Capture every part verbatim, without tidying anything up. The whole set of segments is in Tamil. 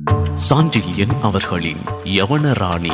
சாண்டில்யன் அவர்களின் யவனராணி.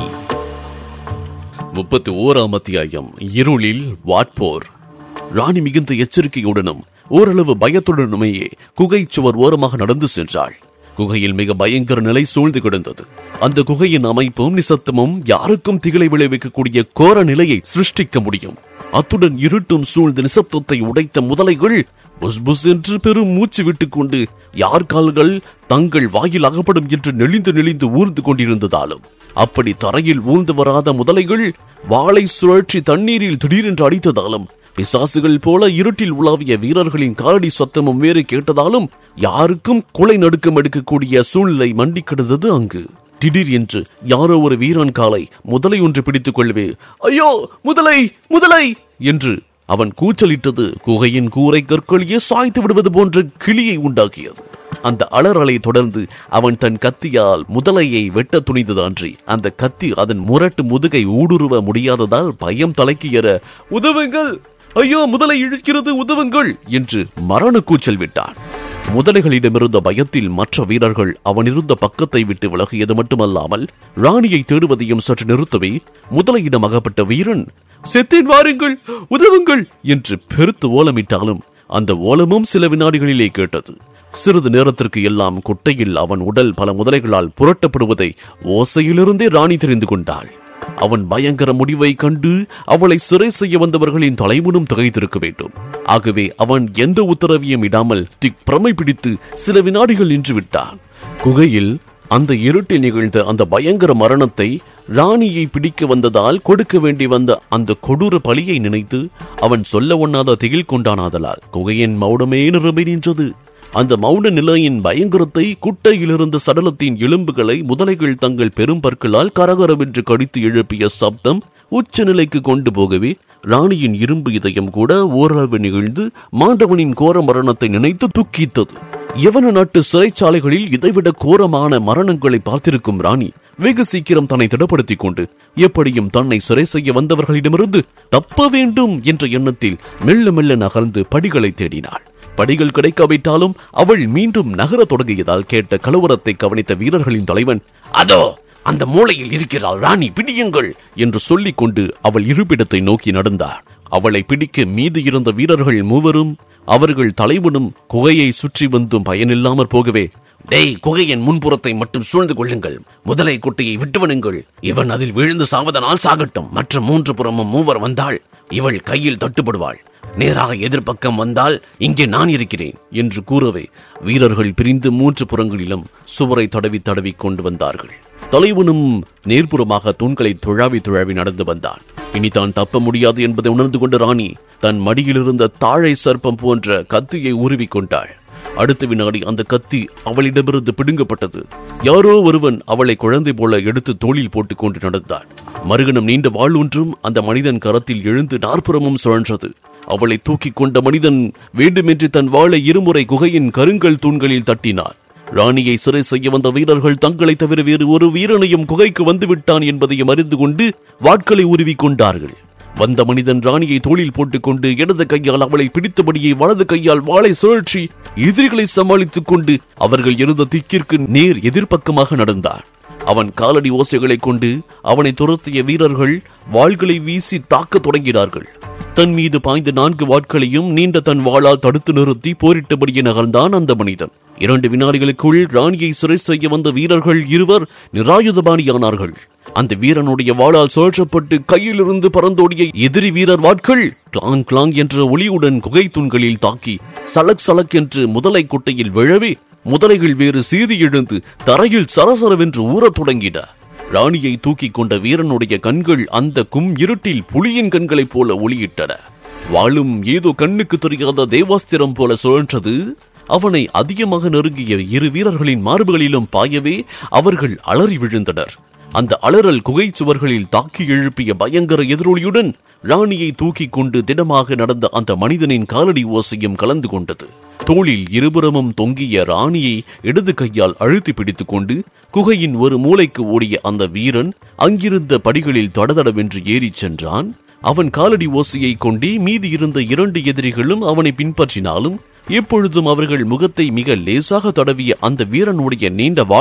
முப்பத்தி ஓராம் அத்தியாயம். இருளில் வாட்போர். ராணி மிகுந்த எச்சரிக்கையுடனும் ஓரளவு பயத்துடனுமேயே குகை சுவர் ஓரமாக நடந்து சென்றாள். குகையில் மிக பயங்கர நிலை சூழ்ந்து கிடந்தது. அந்த குகையின் அமைப்பும் நிசத்தமும் யாருக்கும் திகளை விளைவிக்கக்கூடிய கோர நிலையை சிருஷ்டிக்க முடியும். அத்துடன் இருட்டும் சூழ்ந்து நிசப்தத்தை உடைத்த முதலைகள் புஸ் புஸ் என்று பெரும் மூச்சு விட்டுக் கொண்டு யார் கால்கள் தங்கள் வாயில் அகப்படும் என்று நெளிந்து நெளிந்து ஊர்ந்து கொண்டிருந்ததாலும் அப்படி தரையில் ஊர்ந்து வராத முதலைகள் வாளை சுழற்சி தண்ணீரில் திடீரென்று அடித்ததாலும் பிசாசுகள் போல இருட்டில் உலாவிய வீரர்களின் காலடி சத்தமும் வேறு கேட்டதாலும் யாருக்கும் கொலை நடுக்கம் எடுக்கக்கூடிய சூழ்நிலை மண்டி கிடந்தது. அங்கு திடீர் என்று யாரோ ஒரு வீரன் காலை முதலை ஒன்று பிடித்துக் கொள்ளவே, ஐயோ முதலை முதலை என்று அவன் கூச்சலிட்டது குகையின் கூரை கற்களையே சாய்த்து விடுவது போன்ற கிளியை உண்டாக்கியது. அந்த அலறலை தொடர்ந்து அவன் தன் கத்தியால் முதலையை வெட்ட துணிந்ததன்றி அந்த கத்தி அதன் முரட்டு முதுகை ஊடுருவ முடியாததால் பயம் தலைக்கு ஏற, உதவுங்கள், ஐயோ முதலை இழுக்கிறது, உதவுங்கள் என்று மரண கூச்சல் விட்டான். முதலைகளிடமிருந்த பயத்தில் மற்ற வீரர்கள் அவன் இருந்த பக்கத்தை விட்டு விலகியது மட்டுமல்லாமல் ராணியை தேடுவதையும் சற்று நிறுத்தவே முதலையிடம் அகப்பட்ட வீரன், செத்தேன், வாருங்கள், உதவுங்கள் என்று பெருத்து ஓலமிட்டாலும் அந்த ஓலமும் சில வினாடிகளிலே கேட்டது. சிறிது நேரத்திற்கு எல்லாம் குட்டையில் அவன் உடல் பல முதலைகளால் புரட்டப்படுவதை ஓசையிலிருந்தே ராணி தெரிந்து கொண்டாள். அவன் பயங்கர முடிவை கண்டு அவளை சிறை செய்ய வந்தவர்களின் தலைமுனும் திகைத்திருக்க வேண்டும். ஆகவே அவன் எந்த உத்தரவையும் இடாமல் திக் பிரமை பிடித்து சில வினாடிகள் நின்று விட்டான். குகையில் அந்த இருட்டில் நிகழ்ந்த அந்த பயங்கர மரணத்தை ராணியை பிடிக்க வந்ததால் கொடுக்க வேண்டி வந்த அந்த கொடூர பலியை நினைத்து அவன் சொல்ல ஒண்ணாத திகில் கொண்டானாதலால் குகையின் மௌனமே நிரம்பி நின்றது. அந்த மௌன நிலையின் பயங்கரத்தை குட்டையிலிருந்த சடலத்தின் எலும்புகளை முதலைகள் தங்கள் பெரும் பற்களால் கரகரவென்று கடித்து எழுப்பிய சப்தம் உச்ச நிலைக்கு கொண்டு போகவே ராணியின் இரும்பு இதயம் கூட ஓரளவு நிகழ்ந்து மாண்டவனின் கோர மரணத்தை நினைத்து துக்கித்தது. யவன நாட்டு சிறைச்சாலைகளில் இதைவிட கோரமான மரணங்களை பார்த்திருக்கும் ராணி வெகு சீக்கிரம் தன்னை திடப்படுத்திக் கொண்டு எப்படியும் தன்னை சிறை செய்ய வந்தவர்களிடமிருந்து தப்ப வேண்டும் என்ற எண்ணத்தில் மெல்ல மெல்ல நகர்ந்து படிகளை தேடினாள். படிகள் கிடைக்காவிட்டாலும் அவள் மீண்டும் நகர தொடங்கியதால் கேட்ட கலவரத்தை கவனித்த வீரர்களின் தலைவன், அதோ அந்த மூலையில் இருக்கிறாள் ராணி, பிடியுங்கள் என்று சொல்லிக் கொண்டு அவள் இருப்பிடத்தை நோக்கி நடந்தார். அவளை பிடிக்க மீது இருந்த வீரர்கள் மூவரும் அவர்கள் தலைவனும் குகையை சுற்றி வந்தும் பயனில்லாமற் போகவே, டேய், குகையின் முன்புறத்தை மட்டும் சூழ்ந்து கொள்ளுங்கள், முதலை குட்டையை விட்டுவனுங்கள், இவன் அதில் விழுந்து சாவதனால் சாகட்டும், மற்ற மூன்று புறமும் மூவர் வந்தாள் இவள் கையில் தட்டுப்படுவாள், நேராக எதிர்பக்கம் வந்தால் இங்கே நான் இருக்கிறேன் என்று கூறவே வீரர்கள் பிரிந்து மூன்று புறங்களிலும் சுவரை தடவி தடவி கொண்டு வந்தார்கள். தலைவனும் நேர்புறமாக தூண்களை துழாவி துழாவி நடந்து வந்தான். இனி தான் தப்ப முடியாது என்பதை உணர்ந்து கொண்ட ராணி தன் மடியிலிருந்த தாழை சர்ப்பம் போன்ற கத்தியை உருவி கொண்டாள். அடுத்த வினாடி அந்த கத்தி அவளிடமிருந்து பிடுங்கப்பட்டது. யாரோ ஒருவன் அவளை குழந்தை போல எடுத்து தோளில் போட்டுக் கொண்டு நடந்தான். மறுகணம் நீண்ட வாள் ஒன்றும் அந்த மனிதன் கரத்தில் எழுந்து நாற்புறமும் சுழன்றது. அவளை தூக்கிக் கொண்ட மனிதன் வேண்டுமென்று தன் வாளை இருமுறை குகையின் கருங்கல் தூண்களில் தட்டினார். ராணியை சிறை செய்ய வந்த வீரர்கள் தங்களை தவிர வேறு ஒரு வீரனையும் குகைக்கு வந்துவிட்டான் என்பதையும் அறிந்து கொண்டு வாட்களை உருவி கொண்டார்கள். வந்த மனிதன் ராணியை தோளில் போட்டுக் கொண்டு இடது கையால் அவளை பிடித்தபடியே வலது கையால் வாளை சுழற்சி எதிரிகளை சமாளித்துக் கொண்டு அவர்கள் இருந்த திக்கிற்கு நேர் எதிர்பக்கமாக நடந்தார். அவன் காலடி ஓசைகளை கொண்டு அவனை துரத்திய வீரர்கள் வாள்களை வீசி தாக்க தொடங்கினார்கள். தன் மீது பாய்ந்த நான்கு வாட்களையும் நீண்ட தன் வாளால் தடுத்து நிறுத்தி போரிட்டபடியே நகர்ந்தான் அந்த மனிதன். இரண்டு வினாடிகளுக்குள் ராணியை சிறை செய்ய வந்த வீரர்கள் இருவர் நிராயுதபாணியானார்கள். அந்த வீரனுடைய வாளால் சுழற்றப்பட்டு கையிலிருந்து பறந்தோடிய எதிரி வீரர் வாட்கள் கிளாங் கிளாங் என்ற ஒளியுடன் குகை தூண்களில் தாக்கி சலக் சலக் என்று முதலை குட்டையில் விழவே முதலைகள் வேறு சீறி எழுந்து தரையில் சரசரவென்று ஊறத் தொடங்கின. ராணியை தூக்கிக் கொண்ட வீரனுடைய கண்கள் அந்த கும் இருட்டில் புலியின் கண்களைப் போல ஒளியிட்டன. வாளும் ஏதோ கண்ணுக்கு தெரியாத தேவாஸ்திரம் போல சுழன்றது. அவனை அதிகமாக நெருங்கிய இரு வீரர்களின் மார்புகளிலும் பாயவே அவர்கள் அலறி விழுந்தனர். அந்த அலறல் குகை சுவர்களில் தாக்கி எழுப்பிய பயங்கர எதிரொலியுடன் ராணியை தூக்கிக் கொண்டு திடமாக நடந்த அந்த மனிதனின் காலடி ஓசையும் கலந்து கொண்டது. தோளில் இருபுறமும் தொங்கிய ராணியை இடது கையால் அழுத்தி பிடித்துக் கொண்டு குகையின் ஒரு மூலைக்கு ஓடிய அந்த வீரன் அங்கிருந்த படிகளில் தடதடவென்று ஏறிச் சென்றான். அவன் காலடி ஓசையை கொண்டே மீதி இருந்த இரண்டு எதிரிகளும் அவனை பின்பற்றினாலும் எப்பொழுதும் அவர்கள் முகத்தை மிக லேசாக தடவிய அந்த வீரனுடைய நீண்ட வாள்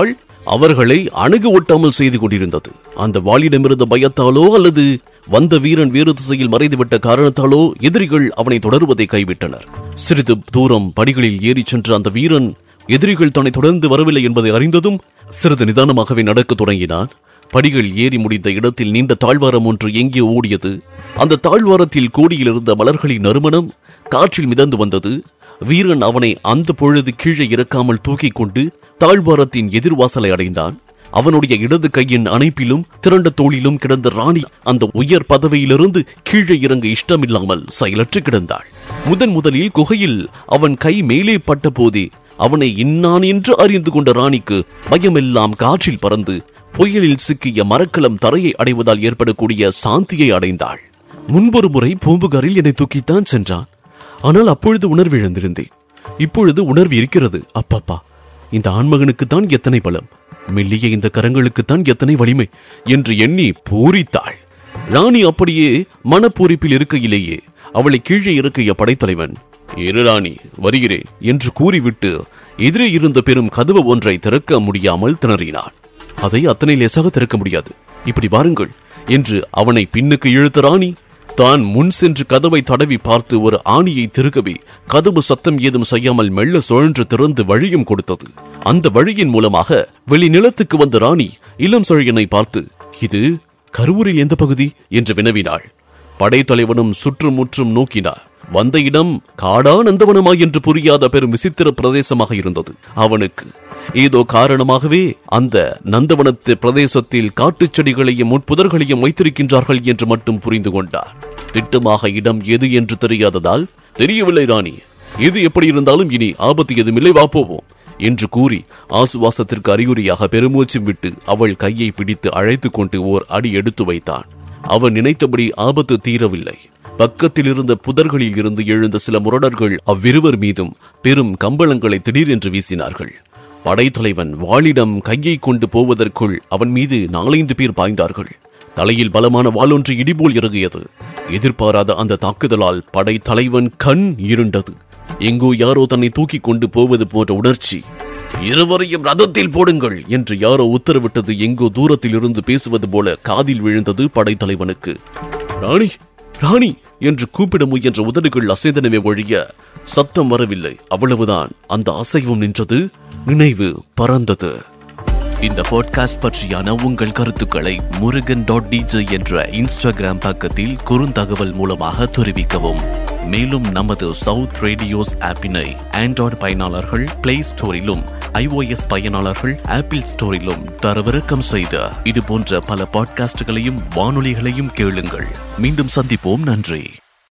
அவர்களை அணுக ஒட்டாமல் செய்து கொண்டிருந்தது. அந்த வாளிடமிருந்த பயத்தாலோ அல்லது வந்த வீரன் வேறு திசையில் மறைந்துவிட்ட காரணத்தாலோ எதிரிகள் அவனை தொடருவதை கைவிட்டனர். சிறிது தூரம் படிகளில் ஏறி சென்ற அந்த வீரன் எதிரிகள் தன்னை தொடர்ந்து வரவில்லை என்பதை அறிந்ததும் சிறிது நிதானமாகவே நடக்க தொடங்கினான். படிகள் ஏறி முடிந்த இடத்தில் நீண்ட தாழ்வாரம் ஒன்று எங்கே ஓடியது. அந்த தாழ்வாரத்தில் கோடியில் இருந்த மலர்களின் நறுமணம் காற்றில் மிதந்து வந்தது. வீரன் அவனை அந்த பொழுது கீழே இறக்காமல் தூக்கிக் கொண்டு தாழ்வாரத்தின் எதிர்வாசலை அடைந்தான். அவனுடைய இடது கையின் அணைப்பிலும் திரண்ட தோளிலும் கிடந்த ராணி அந்த உயர் பதவியிலிருந்து கீழே இறங்க இஷ்டமில்லாமல் செயலற்று கிடந்தாள். முதன் முதலில் குகையில் அவன் கை மேலே பட்ட போதே அவனை இன்னான் என்று அறிந்து கொண்ட ராணிக்கு பயமெல்லாம் காற்றில் பறந்து புயலில் சிக்கிய மரக்கலம் தரையை அடைவதால் ஏற்படக்கூடிய சாந்தியை அடைந்தாள். முன்பொரு முறை பூம்புகாரில் என்னை தூக்கித்தான் சென்றான். ஆனால் அப்பொழுது உணர்வு இழந்திருந்தேன். இப்பொழுது உணர்வு இருக்கிறது. அப்பப்பா, இந்த ஆண்மகனுக்குத்தான் எத்தனை பலம், மெல்லிய இந்த கரங்களுக்குத்தான் எத்தனை வலிமை என்று எண்ணி பூரித்தாள். ராணி அப்படியே மனப்பூரிப்பில் இருக்கையிலேயே அவளை கீழே இறக்கிய படைத்தலைவன், இரு ராணி, வருகிறேன் என்று கூறிவிட்டு எதிரே இருந்த பெரும் கதவு ஒன்றை திறக்க முடியாமல் திணறினான். அதை அத்தனை லேசாக திறக்க முடியாது, இப்படி வாருங்கள் என்று அவனை பின்னுக்கு இழுத்த ராணி தான் முன் சென்று கதவை தடவி பார்த்து ஒரு ஆணியை திருகவே கதவு சத்தம் ஏதும் செய்யாமல் மெல்ல சுழன்று திறந்து வழியும் கொடுத்தது. அந்த வழியின் மூலமாக வெளி நிலத்துக்கு வந்த ராணி இளம் செழியனை பார்த்து, இது கருவூரில் எந்த பகுதி என்று வினவினாள். படைத்தலைவனும் சுற்றுமுற்றும் நோக்கினார். வந்த இடம் காடா நந்தவனமா என்று புரியாத பெரும் விசித்திர பிரதேசமாக இருந்தது. அவனுக்கு ஏதோ காரணமாகவே அந்த நந்தவனத்து பிரதேசத்தில் காட்டுச் செடிகளையும் முட்புதர்களையும் வைத்திருக்கின்றார்கள் என்று மட்டும் புரிந்து கொண்டார். திட்டமாக இடம் எது என்று தெரியாததால், தெரியவில்லை ராணி, எது எப்படி இருந்தாலும் இனி ஆபத்து எதுமில்லை, வா போவோம் என்று கூறி ஆசுவாசத்திற்கு அறிகுறியாக பெருமூச்சு விட்டு அவள் கையை பிடித்து அழைத்து கொண்டு ஓர் அடி எடுத்து வைத்தான். அவன் நினைத்தபடி ஆபத்து தீரவில்லை. பக்கத்தில் இருந்த புதர்களில் இருந்து எழுந்த சில முரடர்கள் அவ்விருவர் மீதும் பெரும் கம்பளங்களை திடீரென்று வீசினார்கள். படைத்தலைவன் வாளிடம் கையை கொண்டு போவதற்குள் அவன் மீது நாலைந்து பேர் பாய்ந்தார்கள். தலையில் பலமான வாளொன்று இடிபோல் இறங்கியது. எதிர்பாராத அந்த தாக்குதலால் படைத்தலைவன் கண் இருண்டது. எங்கோ யாரோ தன்னை தூக்கி கொண்டு போவது போன்ற உணர்ச்சி. இருவரையும் ரதத்தில் போடுங்கள் என்று யாரோ உத்தரவிட்டது எங்கோ தூரத்தில் இருந்து பேசுவது போல காதில் விழுந்தது படைத்தலைவனுக்கு. ராணி, ராணி என்று கூப்பிட முயன்ற உதடுகள் அசைதனவே ஒழிய சத்தம் வரவில்லை. அவ்வளவுதான். அந்த அசைவும் நின்றது, நினைவு பறந்தது. இந்த பாட்காஸ்ட் பற்றியான உங்கள் கருத்துக்களை முருகன் டாட் டிஜே என்ற இன்ஸ்டாகிராம் பக்கத்தில் குறுந்தகவல் மூலமாக தெரிவிக்கவும். மேலும் நமது சவுத் ரேடியோஸ் ஆப்பினை ஆண்ட்ராய்டு பயனாளர்கள் பிளே ஸ்டோரிலும் ஐஓஎஸ் பயனாளர்கள் ஆப்பிள் ஸ்டோரிலும் தரவிறக்கம் செய்த இது போன்ற பல பாட்காஸ்டுகளையும் வானொலிகளையும் கேளுங்கள். மீண்டும் சந்திப்போம். நன்றி.